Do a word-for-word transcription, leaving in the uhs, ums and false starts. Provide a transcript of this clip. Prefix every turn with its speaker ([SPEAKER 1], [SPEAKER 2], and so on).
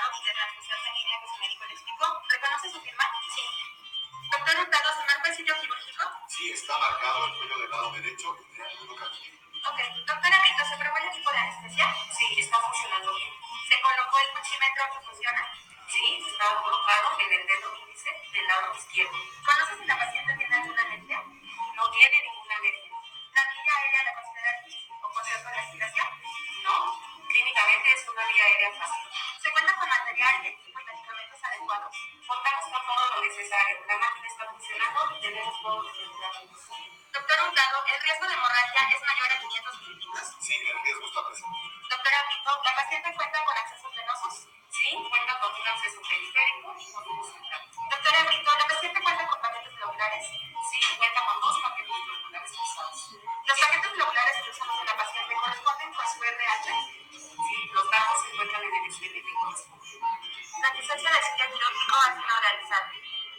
[SPEAKER 1] Hurtado de transfusión sanguínea que su médico le explicó. ¿Reconoce su firma? Sí. Doctor Hurtado, ¿se marcó el sitio quirúrgico?
[SPEAKER 2] Sí, está marcado el cuello del lado derecho y triángulo carpio.
[SPEAKER 1] Ok. Doctora Brito, ¿se probó el equipo de anestesia? Sí, está funcionando bien. ¿Se colocó el cuchímetro que funciona? Sí, está colocado en el dedo índice del lado izquierdo. ¿Conoce si la paciente tiene alguna alergia? No tiene ninguna alergia. ¿La vía aérea la considera difícil o con riesgo de respiración? No, clínicamente es una vía aérea fácil. ¿Se cuenta con material, equipo y medicamentos adecuados? Contamos con todo lo necesario. La máquina está funcionando y tenemos todos los medicamentos. Doctor Hurtado, ¿el riesgo de hemorragia es mayor a quinientos mililitros?
[SPEAKER 2] Sí, el riesgo está presente.
[SPEAKER 1] Doctora Brito, ¿la paciente cuenta con accesos venosos? Sí, cuenta con un acceso periférico y con uno central. Doctora Brito, ¿la paciente cuenta con paquetes globulares? Sí, cuenta con dos paquetes globulares pesados. ¿Los paquetes globulares que usamos en la paciente corresponden con su R H? Sí, los datos se encuentran en el expediente correspondiente. La licencia del sitio quirúrgico ha sido realizada.